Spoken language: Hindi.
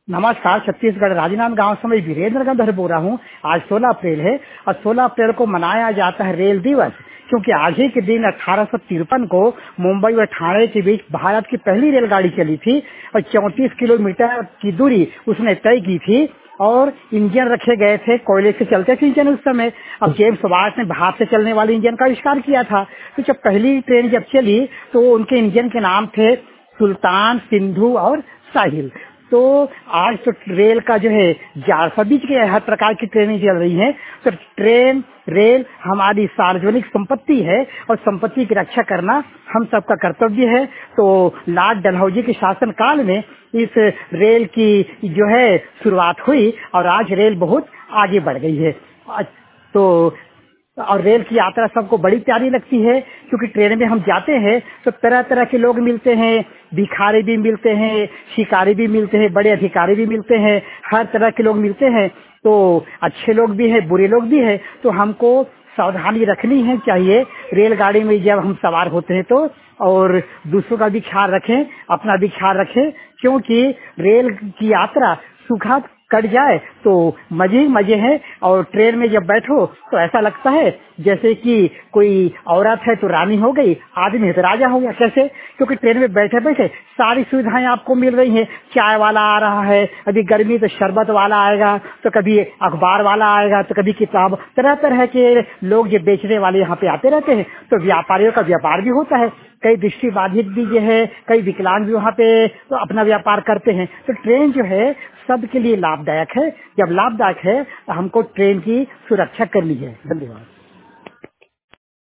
नमस्कार। छत्तीसगढ़ राजनांदगांव से मैं वीरेंद्र गंधर बोल रहा हूँ। आज 16 अप्रैल है और 16 अप्रैल को मनाया जाता है रेल दिवस, क्योंकि आज ही के दिन 1853 को मुंबई और ठाणे के बीच भारत की पहली रेलगाड़ी चली थी और 34 किलोमीटर की दूरी उसने तय की थी और इंजन रखे गए थे, कोयले से चलते थे इंजन उस समय। अब जेम्स वाट ने भाप से चलने वाले इंजन का आविष्कार किया था। तो जब पहली ट्रेन जब चली तो उनके इंजन के नाम थे सुल्तान, सिंधु और साहिल। तो आज तो रेल का जो है सभी के हर प्रकार की ट्रेनें चल रही हैं। तो रेल हमारी सार्वजनिक संपत्ति है और संपत्ति की रक्षा करना हम सबका कर्तव्य है। तो लॉर्ड डलहौजी के शासन काल में इस रेल की जो है शुरुआत हुई और आज रेल बहुत आगे बढ़ गई है। तो और रेल की यात्रा सबको बड़ी प्यारी लगती है, क्योंकि ट्रेन में हम जाते हैं तो तरह तरह के लोग मिलते हैं, भिखारी भी मिलते हैं, शिकारी भी मिलते हैं, बड़े अधिकारी भी मिलते हैं, हर तरह के लोग मिलते हैं। तो अच्छे लोग भी हैं, बुरे लोग भी हैं। तो हमको सावधानी रखनी है चाहिए रेलगाड़ी में जब हम सवार होते हैं तो, और दूसरों का भी ख्याल रखें, अपना भी ख्याल रखें, क्योंकि रेल की यात्रा सुखद कट जाए तो मजे ही मजे हैं। और ट्रेन में जब बैठो तो ऐसा लगता है जैसे कि कोई औरत है तो रानी हो गई, आदमी है तो राजा हो गया। कैसे? क्योंकि ट्रेन में बैठे बैठे सारी सुविधाएं आपको मिल रही हैं। चाय वाला आ रहा है, अभी गर्मी तो शरबत वाला आएगा, तो कभी अखबार वाला आएगा, तो कभी किताब, तरह तरह के लोग जो बेचने वाले यहाँ पे आते रहते हैं। तो व्यापारियों का व्यापार भी होता है। कई दृष्टिबाधित भी जो है, कई विकलांग भी वहाँ पे तो अपना व्यापार करते हैं। तो ट्रेन जो है सबके लिए लाभदायक है। जब लाभदायक है तो हमको ट्रेन की सुरक्षा करनी है। धन्यवाद।